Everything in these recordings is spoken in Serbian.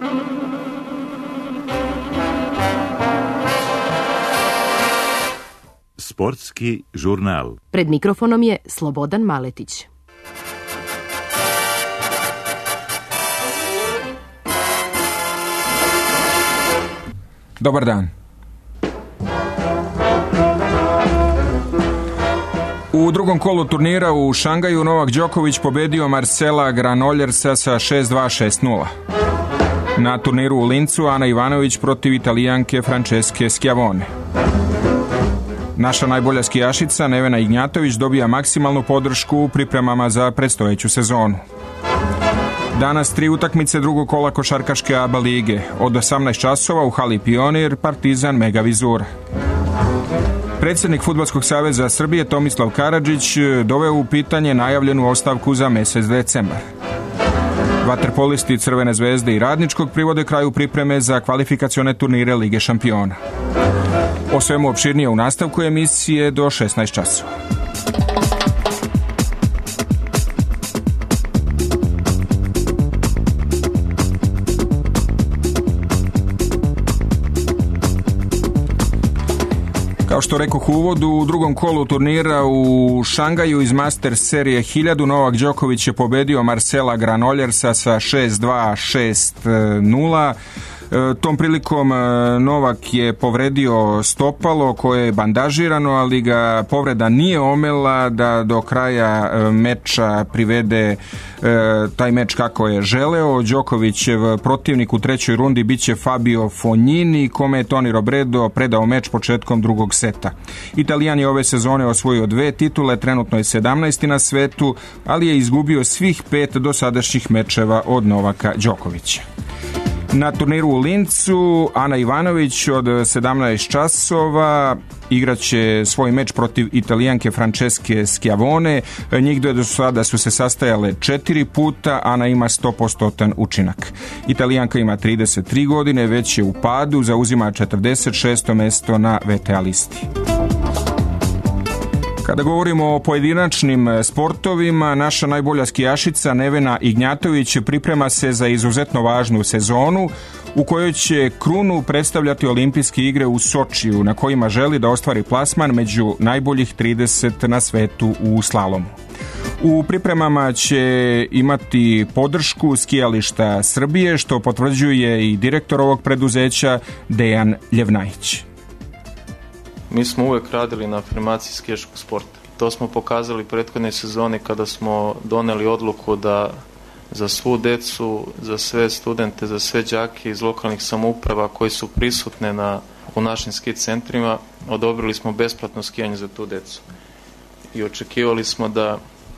Sportski žurnal. Pred mikrofonom je Slobodan Maletić. Dobar dan. U drugom kolu turnira u Šangaju Novak Đoković pobedio Marcela Granoljersa sa 6-2, 6-0. Na turniru u Lincu Ana Ivanović protiv Italijanke Francesche Schiavone. Naša najbolja skijašica Nevena Ignjatović dobija maksimalnu podršku u pripremama za predstojeću sezonu. Danas 3 utakmice drugog kola košarkaške ABA lige. Od 18 časova u hali Pionir Partizan Mega Vizura. Predsjednik Fudbalskog saveza Srbije Tomislav Karadžić doveo u pitanje najavljenu ostavku za mjesec decembar. Vaterpolisti Crvene zvezde i Radničkog privode kraju pripreme za kvalifikacione turnire Lige šampiona. O svemu opširnije u nastavku emisije do 16 časova. Kao što rekoh u uvodu, u drugom kolu turnira u Šangaju iz Masters serije 1000 Novak Đoković je pobedio Marcela Granoljersa sa 6-2, 6-0. Tom prilikom Novak je povredio stopalo koje je bandažirano, ali ga povreda nije omela da do kraja meča privede taj meč kako je želeo. Đokovićev protivnik u trećoj rundi biće Fabio Fognini, kome je Toni Robredo predao meč početkom drugog seta. Italijan je ove sezone osvojio 2 titule, trenutno je 17. na svetu, ali je izgubio svih 5 dosadašnjih mečeva od Novaka Đokovića. Na turniru u Lincu Ana Ivanović od 17 časova igraće svoj meč protiv Italijanke Francesche Schiavone. Njih dve do sada su se sastajale 4 puta, Ana ima 100% učinak. Italijanka ima 33 godine, već je u padu, zauzima 46. mesto na VTA listi. Kada govorimo o pojedinačnim sportovima, naša najbolja skijašica Nevena Ignjatović priprema se za izuzetno važnu sezonu u kojoj će krunu predstavljati Olimpijske igre u Sočiju, na kojima želi da ostvari plasman među najboljih 30 na svetu u slalomu. U pripremama će imati podršku skijališta Srbije, što potvrđuje i direktor ovog preduzeća Dejan Ljevnajić. Mi smo uvek radili na afirmaciji skijaškog sporta. To smo pokazali prethodne sezone kada smo doneli odluku da za svu decu, za sve studente, za sve đake iz lokalnih samouprava koji su prisutne u našim ski centrima, odobrili smo besplatno skijanje za tu decu. I očekivali smo da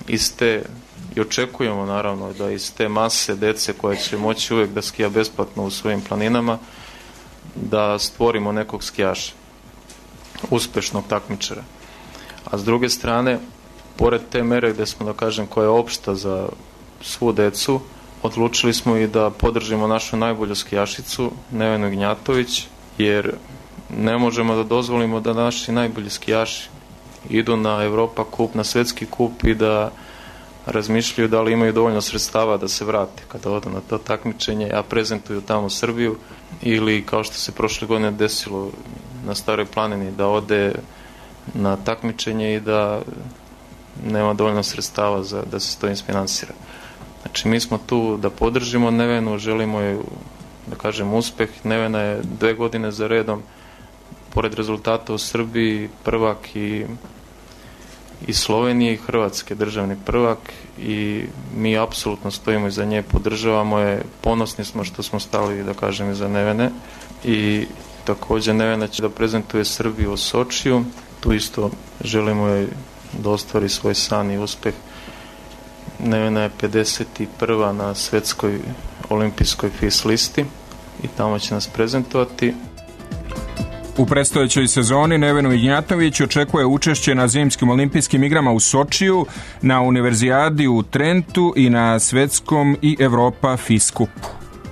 i očekujemo naravno da iz te mase dece koja će moći uvek da skija besplatno u svojim planinama, da stvorimo nekog skijaša, uspešnog takmičara. A s druge strane, pored te mere gde smo, da kažem, koja je opšta za svu decu, odlučili smo i da podržimo našu najbolju skijašicu, Nevenu Ignjatović, jer ne možemo da dozvolimo da naši najbolji skijaši idu na Evropa kup, na svetski kup i da razmišljaju da li imaju dovoljno sredstava da se vrate kada odu na to takmičenje, a prezentuju tamo Srbiju, ili kao što se prošle godine desilo na Staroj planini, da ode na takmičenje i da nema dovoljno sredstava da se to isfinansira. Znači, mi smo tu da podržimo Nevenu, želimo je, da kažem, uspeh. Nevena je 2 godine za redom, pored rezultata u Srbiji, prvak i Slovenije i Hrvatske, državni prvak, i mi apsolutno stojimo iza nje, podržavamo je, ponosni smo što smo stali, da kažem, iza Nevene. I također Nevena će da prezentuje Srbiju u Sočiju, tu isto želimo je da ostvari svoj san i uspeh. Nevena je 51. na svetskoj olimpijskoj FIS listi i tamo će nas prezentovati. U predstojećoj sezoni Nevenu Ignjatović očekuje učešće na zimskim olimpijskim igrama u Sočiju, na univerzijadi u Trentu i na svetskom i Evropa FIS kupu.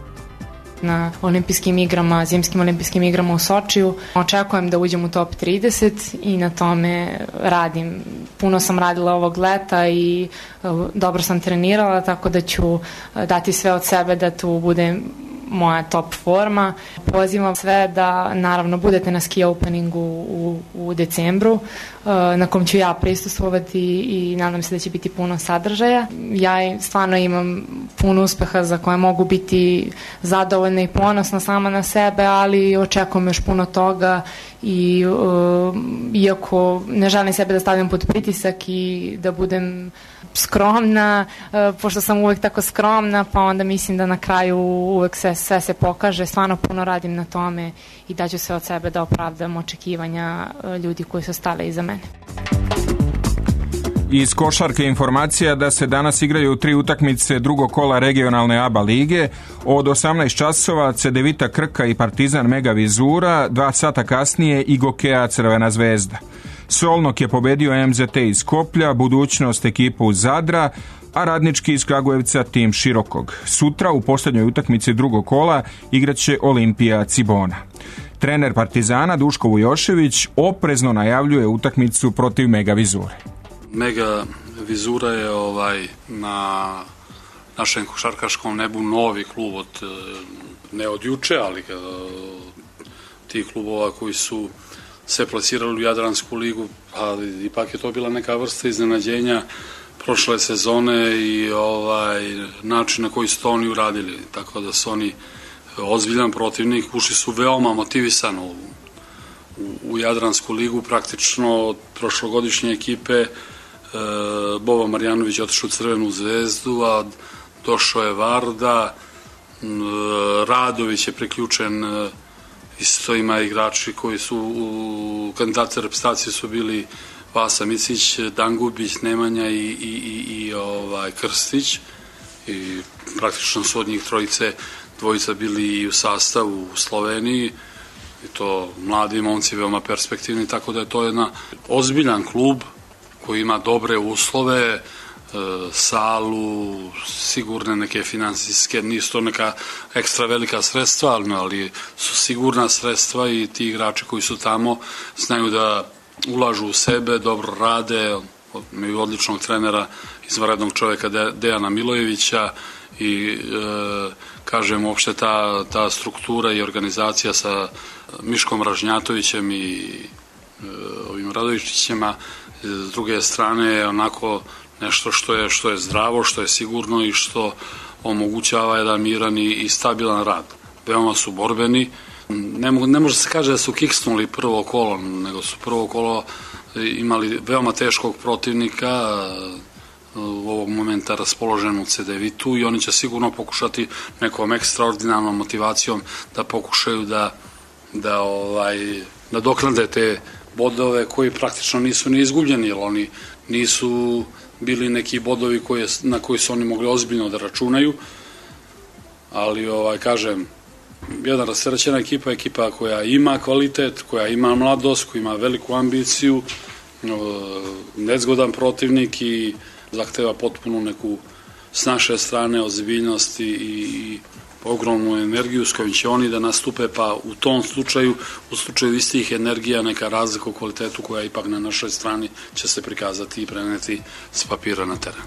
Na olimpijskim igrama, zimskim olimpijskim igrama u Sočiju očekujem da uđem u top 30 i na tome radim. Puno sam radila ovog leta i dobro sam trenirala, tako da ću dati sve od sebe da tu budem moja top forma. Pozivam sve da naravno budete na ski openingu u decembru, na kom ću ja prisustvovati i nadam se da će biti puno sadržaja. Ja stvarno imam puno uspeha za koje mogu biti zadovoljna i ponosna sama na sebe, ali očekujem još puno toga i iako ne želim sebe da stavljam pod pritisak i da budem skromna, pošto sam uvek tako skromna, pa onda mislim da na kraju uvek sve se pokaže. Stvarno puno radim na tome i daću se od sebe da opravdam očekivanja ljudi koji su stali iza mene. Iz košarke informacija da se danas igraju 3 utakmice drugog kola regionalne ABA lige. Od 18 časova Cedevita Krka i Partizan Mega Vizura, 2 sata kasnije i Gokea Crvena zvezda. Solnok je pobedio MZT iz Skoplja, Budućnost ekipu iz Zadra, a Radnički iz Kragujevca tim Širokog. Sutra u posljednjoj utakmici drugog kola igraće Olimpija Cibona. Trener Partizana Duško Vujošević oprezno najavljuje utakmicu protiv Mega Vizure. Mega Vizura je na našem košarkaškom nebu novi klub ne od juče, ali tih klubova koji su se plasirali u Jadransku ligu, ali ipak je to bila neka vrsta iznenađenja prošle sezone i način na koji su to oni uradili. Tako da su oni ozbiljan protivnik, ušli su veoma motivisano u Jadransku ligu, praktično od prošlogodišnje ekipe. Boba Marjanović je otišao u Crvenu zvezdu, a došao je Varda, Radović je priključen, isto ima igrači koji su u kandidati reprezentacije su bili Vasa Micić, Dangubić, Nemanja i Krstić, i praktično su od njih dvojica bili i u sastavu u Sloveniji, i to mladi momci, veoma perspektivni, tako da je to jedan ozbiljan klub koji ima dobre uslove, salu, sigurne neke finansijske, nisu to neka ekstra velika sredstva, ali su sigurna sredstva i ti igrači koji su tamo znaju da ulažu u sebe, dobro rade, imaju odličnog trenera, izvanrednog čovjeka Dejana Milojevića i kažem uopšte ta struktura i organizacija sa Miškom Ražnjatovićem i ovim Radovičićima s druge strane je onako nešto što je zdravo, što je sigurno i što omogućava jedan miran i stabilan rad. Veoma su borbeni. Ne može se kaže da su kiksnuli prvo kolo, nego su prvo kolo imali veoma teškog protivnika, u ovog momenta raspoloženu Cedevitu, i oni će sigurno pokušati nekom ekstraordinarnom motivacijom da pokušaju da nadoknade te bodove koji praktično nisu ni izgubljeni, jer oni nisu bili neki bodovi na koji su oni mogli ozbiljno da računaju, ali kažem, jedna rasterećena ekipa koja ima kvalitet, koja ima mladost, koja ima veliku ambiciju, nezgodan protivnik i zahteva potpuno neku s naše strane ozbiljnost i ogromnu energiju s kojom će oni da nastupe, pa u tom slučaju, u slučaju istih energija, neka razlika u kvalitetu koja ipak na našoj strani će se prikazati i preneti s papira na teren.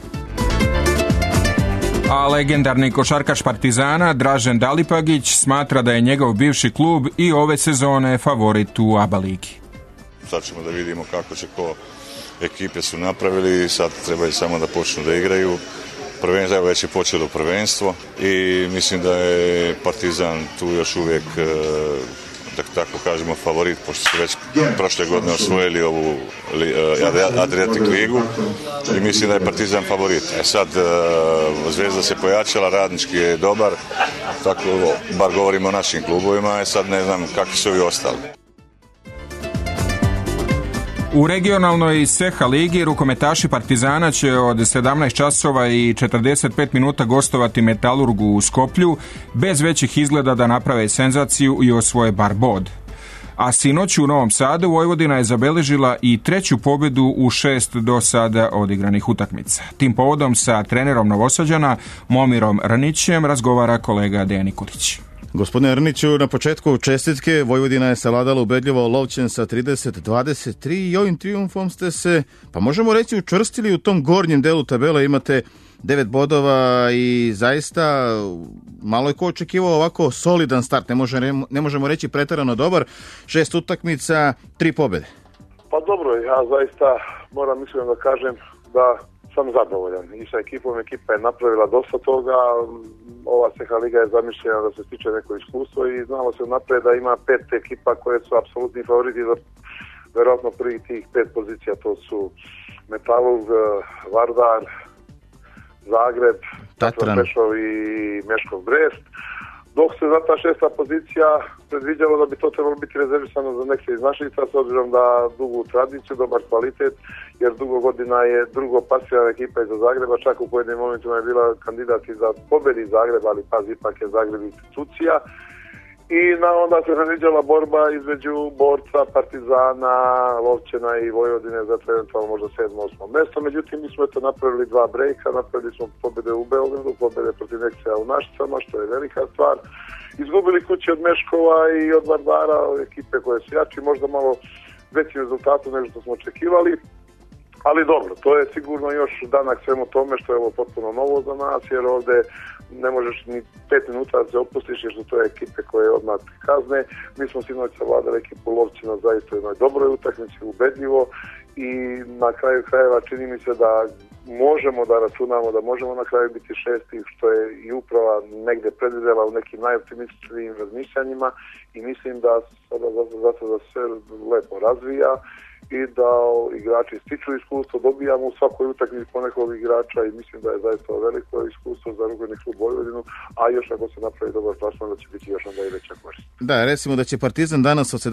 A legendarni košarkaš Partizana Dražen Dalipagić smatra da je njegov bivši klub i ove sezone favorit u ABA ligi. Sad ćemo da vidimo kako će ekipe su napravili, sad trebaju samo da počnu da igraju. Prvenstvo već je počelo prvenstvo i mislim da je Partizan tu još uvijek, da tako kažemo, favorit, pošto su već prošle godine osvojili ovu Adriatic ligu i mislim da je Partizan favorit. Sad Zvezda se pojačala, Radnički je dobar, tako bar govorimo o našim klubovima, sad ne znam kakvi su ovi ostali. U regionalnoj SEHA ligi rukometaši Partizana će od 17 časova i 45 minuta gostovati Metalurgu u Skoplju, bez većih izgleda da naprave senzaciju i osvoje bar bod. A sinoć u Novom Sadu Vojvodina je zabeležila i 3. pobjedu u 6 do sada odigranih utakmica. Tim povodom sa trenerom Novosađana Momirom Ranićem razgovara kolega Dejan Nikolić. Gospodine Rniću, na početku čestitke. Vojvodina je savladala ubedljivo Lovćen sa 30-23 i ovim trijumfom ste se, pa možemo reći, učvrstili u tom gornjem delu tabele. Imate 9 bodova i zaista malo je ko očekivao ovako solidan start. Ne možemo reći preterano dobar. 6 utakmica, 3 pobjede. Pa dobro, ja zaista moram mislim da kažem da sam zadovoljan i sa ekipom. Ekipa je napravila dosta toga. Ova CH Liga je zamišljena da se stiče neko iskustvo i znalo se napred da ima 5 ekipa koje su apsolutni favoriti za verovatno prvi tih 5 pozicija. To su Metalurg, Vardar, Zagreb, Tatran Prešov i Meškov Brest. Dok se za ta 6. pozicija predviđalo da bi to trebalo biti rezervisano za neke iz Našica, s obzirom da dugu tradiciju, dobar kvalitet, jer dugo godina je drugo pasirana ekipa iza Zagreba, čak u pojedinim momentima je bila kandidat i za pobjedi Zagreba, ali pazi, ipak je Zagreb institucija. I onda se predviđala borba između borca, Partizana, Lovćena i Vojvodine za eventualno možda 7-8 mjesto. Međutim, mi smo napravili 2 brejka, napravili smo pobjede u Beogradu, pobjede protiv Nekcija u Našicama, što je velika stvar. Izgubili kući od Meškova i od Vardara, ekipe koje su jači, možda malo veći rezultatu nego što smo očekivali. Ali dobro, to je sigurno još danak svemu tome što je ovo potpuno novo za nas, jer ovdje ne možeš ni 5 minuta da se opustiš, jer su to ekipe koje odmah kazne. Mi smo sinoć savladali ekipu Lovćina zaista u jednoj dobroj utakmici, ubedljivo, i na kraju krajeva čini mi se da možemo da računamo da možemo na kraju biti 6. što je i uprava negdje predvidjela u nekim najoptimističnijim razmišljanjima, i mislim da sada za sve lepo razvija i da igrači stiču iskustvo, dobijamo u svakoj utakmici po nekog igrača i mislim da je zaista veliko iskustvo za rukometni klub Vojvodinu, a još ako se napravi dobar plasman da će biti još onda i veća korist. Da, recimo da će Partizan danas od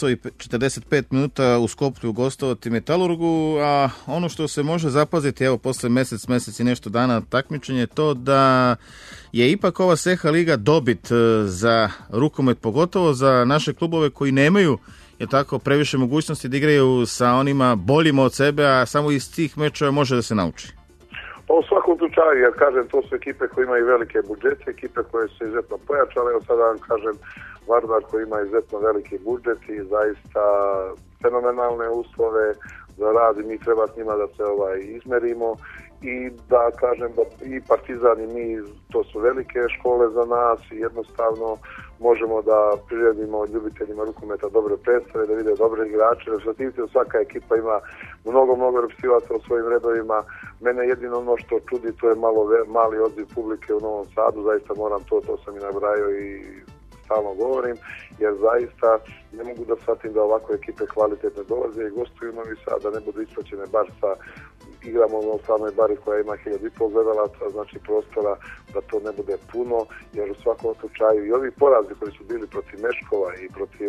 17:45 u Skoplju gostovati Metalurgu, a ono što se može zapaziti, evo posle mjesec i nešto dana takmičenja, je to da je ipak ova CH Liga dobit za rukomet, pogotovo za naše klubove koji nemaju tako previše mogućnosti da igraju sa onima boljima od sebe, a samo iz tih mečeva može da se nauči. Pa u svakom slučaju, jer kažem, to su ekipe koje imaju velike budžete, ekipe koje su izuzetno pojačale. Evo sada vam kažem, Vardar koji ima izuzetno veliki budžet i zaista fenomenalne uslove za rad, i mi treba s njima da se izmerimo. I da kažem da i Partizan i mi, to su velike škole za nas i jednostavno možemo da priredimo ljubiteljima rukometa dobre predstave, da vide dobre igrače. Rezultativno svaka ekipa ima mnogo repstivaca u svojim redovima. Mene jedino ono što čudi, to je mali odziv publike u Novom Sadu, zaista moram to sam i nabrajao i stalno govorim, jer zaista ne mogu da shvatim da ovakve ekipe kvalitetne dolaze i gostuju u Novi Sad, da ne budu ispraćene bar sa igramo u samoj bari koja ima 1500 gledalaca, znači prostora da to ne bude puno, jer u svakom slučaju i ovi porazi koji su bili protiv Meškova i protiv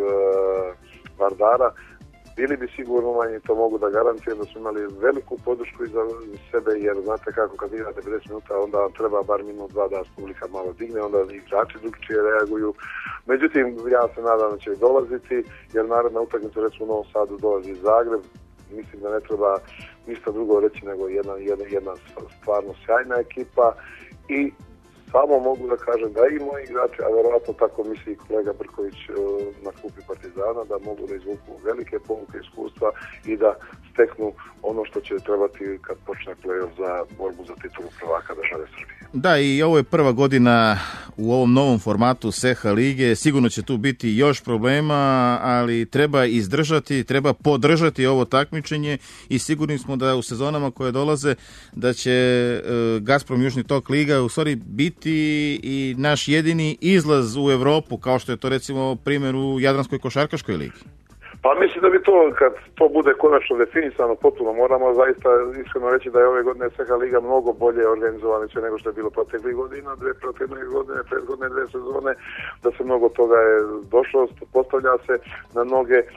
Vardara bili bi sigurno manji, to mogu da garantiram, da su imali veliku podršku iza sebe, jer znate kako kad igrate 50 minuta, onda vam treba bar minut, 2 da publika malo digne, onda igrači drugčije reaguju. Međutim, ja se nadam da će dolaziti, jer naredna utakmica, recimo u Novom Sadu, dolazi Zagreb. Mislim da ne treba ništa drugo reći nego jedna stvarno sjajna ekipa, i samo mogu da kažem da i moji igrači, a verovatno tako misli i kolega Brković na klupi Partizana, da mogu da izvuku velike pouke iskustva i da steknu ono što će trebati kad počne play-off za borbu za titulu prvaka države Srbije. Da, i ovo je prva godina u ovom novom formatu CH Lige. Sigurno će tu biti još problema, ali treba izdržati, treba podržati ovo takmičenje i sigurni smo da u sezonama koje dolaze da će Gazprom Južni tok Liga u stvari biti i naš jedini izlaz u Europu, kao što je to recimo primjer u Jadranskoj košarkaškoj ligi. Pa mislim da bi to, kad to bude konačno definisano potpuno, moramo zaista iskreno reći da je ove godine CH Liga mnogo bolje organizovana nego što je bilo proteklih godina, prethodne 2 sezone, da se mnogo toga je došlo, postavlja se na noge.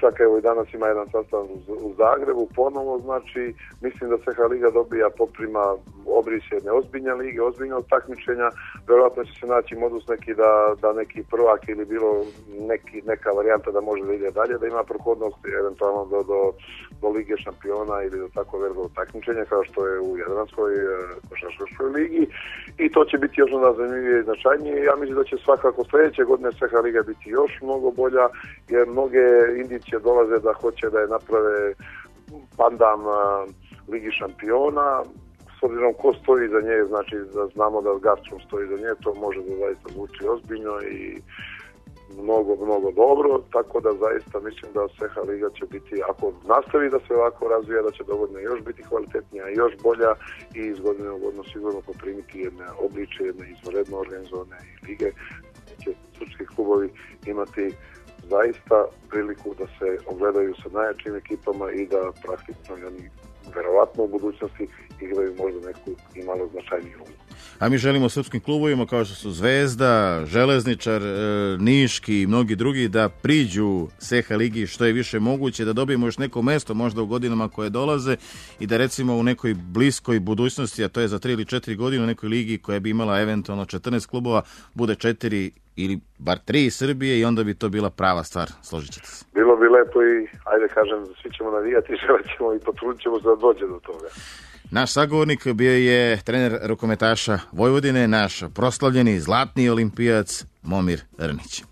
čak evo i danas ima jedan sastav u Zagrebu ponovo, znači mislim da CH Liga dobija poprima obris jedne ozbiljne lige, ozbiljnog takmičenja, vjerojatno će se naći modus neki da neki prvak ili bilo neka varijanta da može da ide dalje, da ima prohodnost eventualno do Lige šampiona ili do tako velikog takmičenja kao što je u Jadranskoj košarkaškoj ligi i to će biti još onda zanimljivije i značajnije. Ja mislim da će svakako sljedeće godine CH Liga biti još mnogo bolja jer mnoge indicije dolaze da hoće da je naprave pandam Ligi šampiona. S obzirom ko stoji za nje, znači da znamo da Gazprom stoji za nje, to može da zaista zvuči ozbiljno i mnogo dobro, tako da zaista mislim da CH Liga će biti, ako nastavi da se ovako razvija, da će dovoljno još biti kvalitetnija, još bolja i iz godine u godinu sigurno poprimiti jedne obliče, jedne izvanredno organizovane lige, će srpski klubovi imati zaista priliku da se ogledaju sa najjačim ekipama i da praktično oni verovatno u budućnosti igraju možda neku i malo značajniju ulogu. A mi želimo srpskim klubovima kao što su Zvezda, Železničar, Niški i mnogi drugi da priđu CH Ligi što je više moguće, da dobijemo još neko mesto možda u godinama koje dolaze i da recimo u nekoj bliskoj budućnosti, a to je za 3 ili 4 godine u nekoj ligi koja bi imala eventualno 14 klubova, bude 4 ili bar 3 Srbije i onda bi to bila prava stvar, složit ćete se. Bilo bi lepo i, ajde kažem, svi ćemo navijati, želit ćemo i potrudit ćemo se da dođe do toga. Naš sagovornik bio je trener rukometaša Vojvodine, naš proslavljeni zlatni olimpijac Momir Rnić.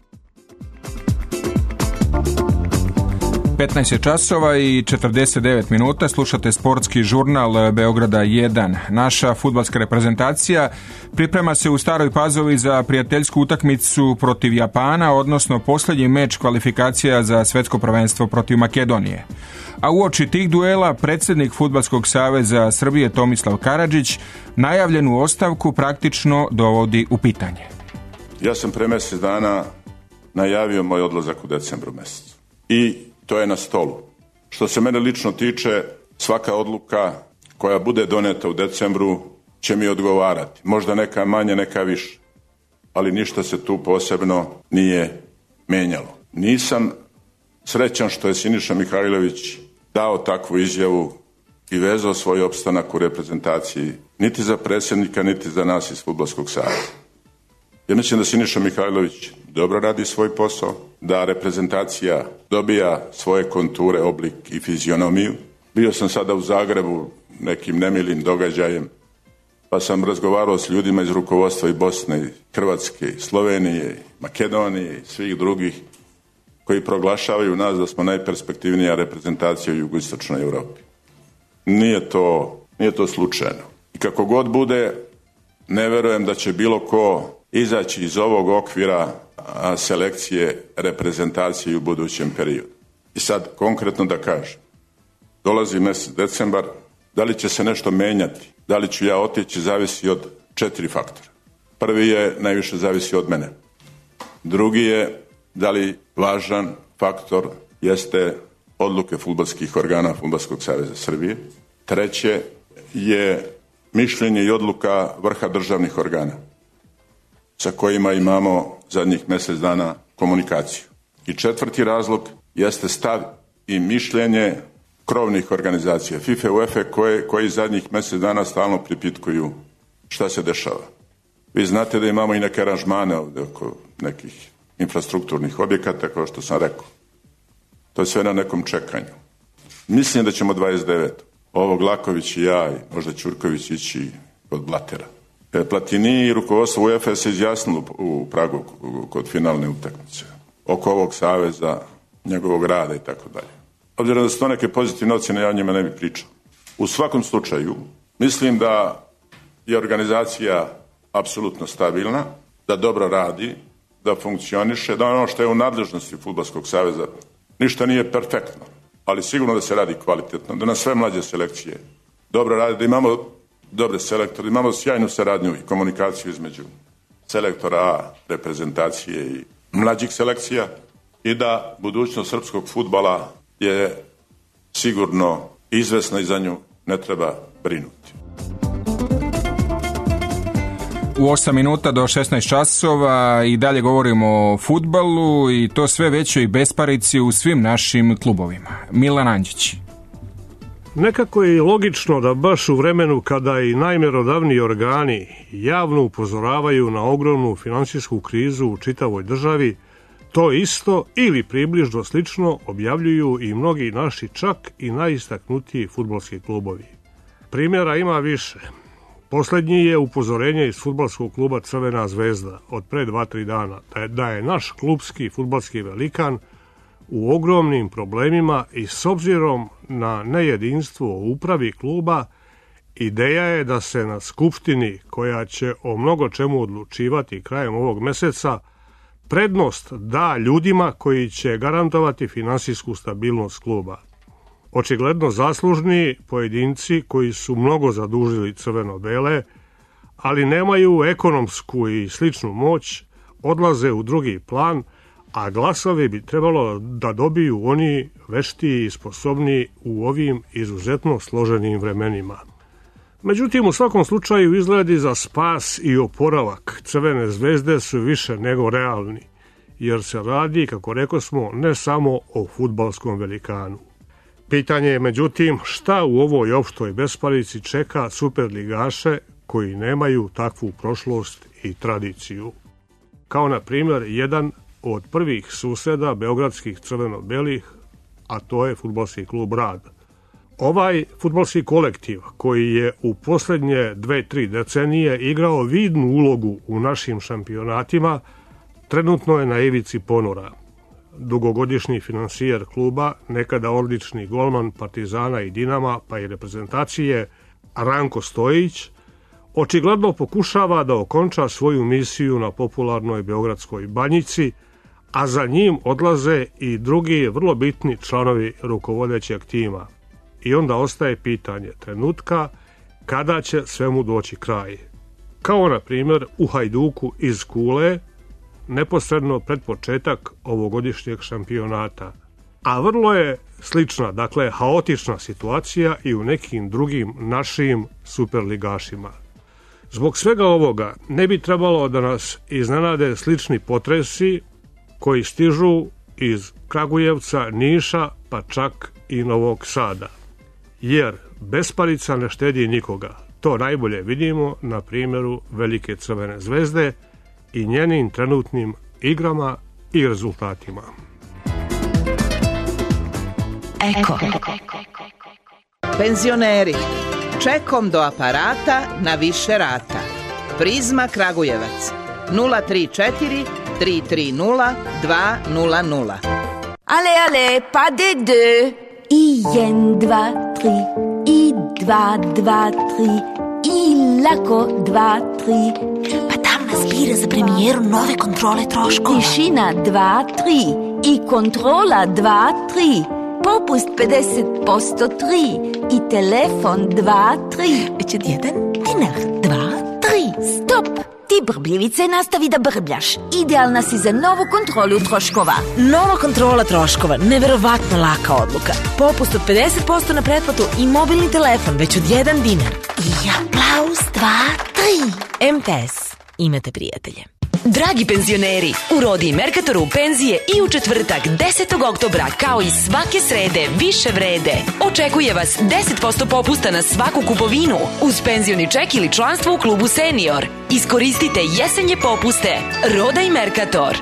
15 je časova i 49 minuta, slušate sportski žurnal Beograda 1. Naša fudbalska reprezentacija priprema se u Staroj Pazovi za prijateljsku utakmicu protiv Japana, odnosno posljednji meč kvalifikacija za svetsko prvenstvo protiv Makedonije. A uoči tih duela predsjednik Fudbalskog saveza Srbije Tomislav Karadžić najavljenu ostavku praktično dovodi u pitanje. Ja sam pre mjesec dana najavio moj odlazak u decembru mjesecu. I to je na stolu. Što se mene lično tiče, svaka odluka koja bude doneta u decembru će mi odgovarati. Možda neka manje, neka više. Ali ništa se tu posebno nije menjalo. Nisam srećan što je Siniša Mihajlović dao takvu izjavu i vezao svoj opstanak u reprezentaciji niti za predsjednika, niti za nas iz Fudbalskog saveza. Ja mislim da Siniša Mihajlović dobro radi svoj posao, da reprezentacija dobija svoje konture, oblik i fizionomiju. Bio sam sada u Zagrebu nekim nemilim događajem, pa sam razgovarao s ljudima iz rukovodstva i Bosne, i Hrvatske, i Slovenije, i Makedonije i svih drugih koji proglašavaju nas da smo najperspektivnija reprezentacija u jugoistočnoj Europi. Nije to slučajno. I kako god bude, ne verujem da će bilo ko izaći iz ovog okvira selekcije reprezentacije u budućem periodu. I sad konkretno da kažem, dolazi mjesec decembar, da li će se nešto menjati, da li ću ja otići, zavisi od 4 faktora. Prvi je, najviše zavisi od mene. Drugi je, da li važan faktor jeste odluke fudbalskih organa Fudbalskog saveza Srbije. Treće je mišljenje i odluka vrha državnih organa sa kojima imamo zadnjih mjesec dana komunikaciju. I četvrti razlog jeste stav i mišljenje krovnih organizacija FIFA i UEFA koji zadnjih mjesec dana stalno pripitkuju šta se dešava. Vi znate da imamo i neke aranžmane ovdje oko nekih infrastrukturnih objekata, kao što sam rekao. To je sve na nekom čekanju. Mislim da ćemo 29. Ovog Laković i ja i možda Ćurković ići kod Blatera. Platini i rukovodstvo UEFA se izjasnilo u Pragu kod finalne utakmice oko ovog saveza, njegovog rada i tako dalje. Obzirom da su to neke pozitivne ocjene, ja o njima ne bi pričao. U svakom slučaju, mislim da je organizacija apsolutno stabilna, da dobro radi, da funkcioniše, da ono što je u nadležnosti Fudbalskog saveza ništa nije perfektno, ali sigurno da se radi kvalitetno, da na sve mlađe selekcije dobro radi, da imamo dobre selektore, imamo sjajnu saradnju i komunikaciju između selektora A, reprezentacije i mlađih selekcija i da budućnost srpskog fudbala je sigurno izvesna i za nju ne treba brinuti. U 8 minuta do 16 časova i dalje govorimo o fudbalu i to sve većoj besparici u svim našim klubovima. Milan Anđić. Nekako je logično da baš u vremenu kada i najmjerodavniji organi javno upozoravaju na ogromnu finansijsku krizu u čitavoj državi, to isto ili približno slično objavljuju i mnogi naši čak i najistaknutiji fudbalski klubovi. Primjera ima više. Posljednji je upozorenje iz fudbalskog kluba Crvena zvezda od pre 2-3 dana da je naš klubski fudbalski velikan u ogromnim problemima i s obzirom na nejedinstvo u upravi kluba, ideja je da se na skupštini, koja će o mnogo čemu odlučivati krajem ovog mjeseca, prednost da ljudima koji će garantovati finansijsku stabilnost kluba. Očigledno zaslužni pojedinci koji su mnogo zadužili crveno-bele, ali nemaju ekonomsku i sličnu moć, odlaze u drugi plan, a glasovi bi trebalo da dobiju oni veštiji i sposobniji u ovim izuzetno složenim vremenima. Međutim, u svakom slučaju izgledi za spas i oporavak Crvene zvezde su više nego realni, jer se radi, kako rekosmo, ne samo o fudbalskom velikanu. Pitanje je, međutim, šta u ovoj opštoj besparici čeka superligaše koji nemaju takvu prošlost i tradiciju. Kao, na primjer, jedan od prvih suseda beogradskih crveno-belih, a to je fudbalski klub Rad. Ovaj fudbalski kolektiv, koji je u posljednje 2-3 decenije igrao vidnu ulogu u našim šampionatima, trenutno je na ivici ponora. Dugogodišnji finansijer kluba, nekada odlični golman Partizana i Dinama, pa i reprezentacije, Ranko Stojić, očigledno pokušava da okonča svoju misiju na popularnoj beogradskoj Banjici, a za njim odlaze i drugi vrlo bitni članovi rukovodećeg tima. I onda ostaje pitanje trenutka kada će svemu doći kraj. Kao, na primjer, u Hajduku iz Kule, neposredno pred početak ovogodišnjeg šampionata. A vrlo je slična, dakle haotična situacija i u nekim drugim našim superligašima. Zbog svega ovoga ne bi trebalo da nas iznenade slični potresi koji stižu iz Kragujevca, Niša, pa čak i Novog Sada. Jer besparica ne štedi nikoga. To najbolje vidimo na primjeru Velike Crvene zvezde i njenim trenutnim igrama i rezultatima. Eko. Penzioneri. Čekom do aparata na više rata. Prizma Kragujevac. 034 330 200. Ale, pas de deux. I 1, 2, 3. I 2, 2, 3. I lako 2, 3. Pa tam nas bira za premijeru nove kontrole troškova. Tišina 2, 3. I kontrola 2, 3. Popust 50% 3. I telefon 2, 3. Već od 1 dinar 2, 3. Stop! Ti brbljevice nastavi da brbljaš. Idealna si za novu kontrolu troškova. Nova kontrola troškova, neverovatno laka odluka. Popust od 50% na pretplatu i mobilni telefon već od 1 dinar. I aplauz 2, 3. MTS. Imate prijatelje. Dragi penzioneri, u Rodi i Merkatoru penzije i u četvrtak 10. oktobra kao i svake srede više vrede. Očekuje vas 10% popusta na svaku kupovinu uz penzioni ček ili članstvo u klubu Senior. Iskoristite jesenje popuste. Roda i Merkator.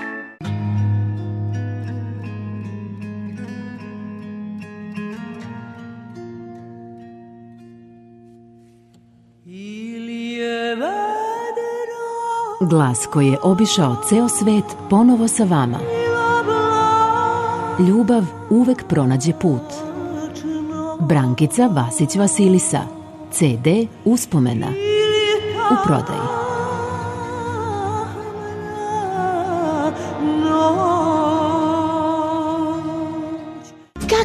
Glas koji je obišao ceo svet ponovo sa vama. Ljubav uvek pronađe put. Brankica Vasić Vasilisa. CD Uspomena. U prodaji.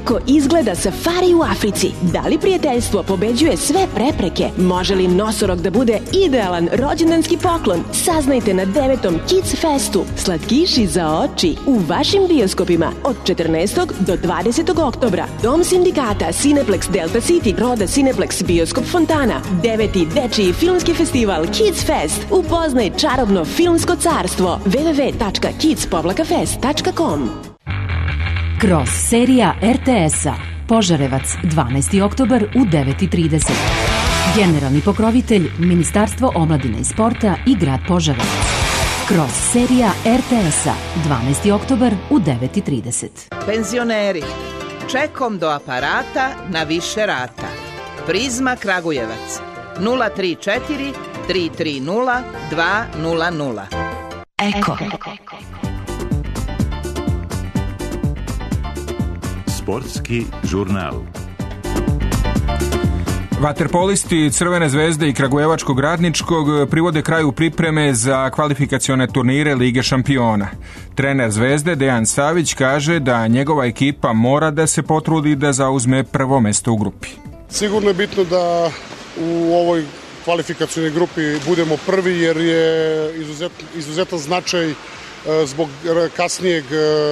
Kako izgleda safari u Africi? Da li prijateljstvo pobeđuje sve prepreke? Može li nosorog da bude idealan rođendanski poklon? Saznajte na 9. Kids Festu. Slatkiši za oči u vašim bioskopima od 14. do 20. oktobra. Dom sindikata Cineplex Delta City, Roda Cineplex Bioskop Fontana. 9. dečiji filmski festival Kids Fest. Upoznaj čarobno filmsko carstvo. www.kids-fest.com. Kroz serija RTS-a Požarevac, 12. oktobar u 9:30. Generalni pokrovitelj Ministarstvo omladine i sporta i grad Požarevac. Kroz serija RTS-a, 12. oktobar u 9:30. Penzioneri, čekom do aparata na više rata. Prizma Kragujevac, 034 330 200. Eko. Sportski žurnal. Vaterpolisti Crvene zvezde i Kragujevačkog Radničkog privode kraju pripreme za kvalifikacione turnire Lige šampiona. Trener Zvezde Dejan Savić kaže da njegova ekipa mora da se potrudi da zauzme prvo mesto u grupi. Sigurno je bitno da u ovoj kvalifikacionoj grupi budemo prvi, jer je izuzetan značaj zbog kasnijeg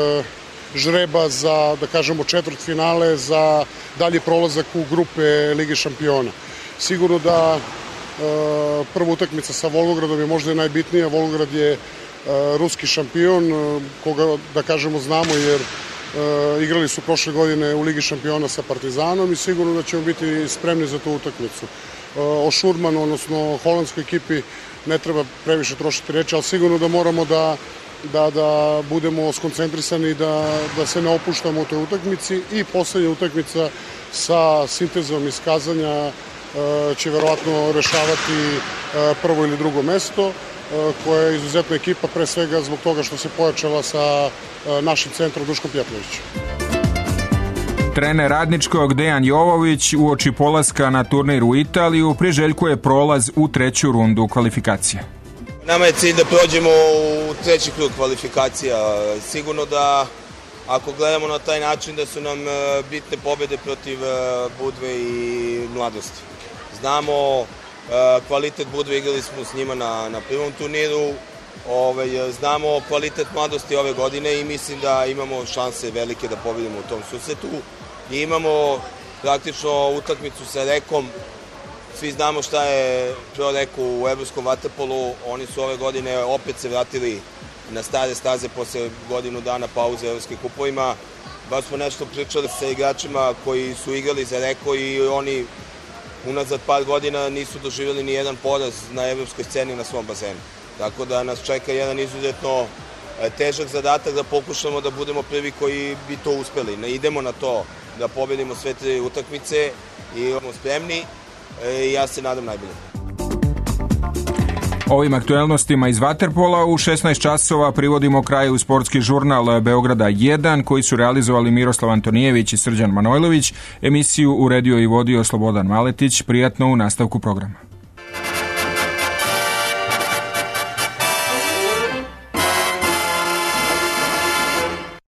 žreba za, da kažemo, četvrtfinale, za dalji prolazak u grupe Lige šampiona. Sigurno da prva utakmica sa Volgogradom je možda najbitnija. Volgograd je ruski šampion, koga, da kažemo, znamo, jer igrali su prošle godine u Ligi šampiona sa Partizanom i sigurno da ćemo biti spremni za tu utakmicu. O Šurmanu, odnosno holandskoj ekipi, ne treba previše trošiti reči, ali sigurno da moramo da budemo skoncentrisani, da se ne opuštamo u toj utakmici. I poslednja utakmica sa Sintezom iz Kazanja će verovatno rešavati prvo ili drugo mesto, koja je izuzetna ekipa, pre svega zbog toga što se pojačala sa našim centrom Duškom Pjetlovićem. Trener Radničkog Dejan Jovović uoči polaska na turnir u Italiju priželjkuje prolaz u treću rundu kvalifikacija. Nama je cilj da prođemo u treći krug kvalifikacija. Sigurno da, ako gledamo na taj način, da su nam bitne pobjede protiv Budve i Mladosti. Znamo kvalitet Budve, igrali smo s njima na prvom turniru, znamo kvalitet Mladosti ove godine i mislim da imamo šanse velike da pobedimo u tom susretu. I imamo praktično utakmicu sa Rekom. Svi znamo šta je Pro Reku u evropskom vaterpolu. Oni su ove godine opet se vratili na stare staze posle godinu dana pauze u evropskim kupovima. Baš smo nešto pričali sa igračima koji su igrali za Reko i oni unazad par godina nisu doživjeli ni jedan poraz na evropskoj sceni na svom bazenu. Tako da nas čeka jedan izuzetno težak zadatak da pokušamo da budemo prvi koji bi to uspeli. Ne idemo na to da pobedimo sve tri utakmice i smo spremni. Ja se nadam najbolje. Ovim aktuelnostima iz vaterpola u 16 časova privodimo kraju sportski žurnal Beograda 1 koji su realizovali Miroslav Antonijević i Srđan Manojlović. Emisiju uredio i vodio Slobodan Maletić. Prijatno u nastavku programa.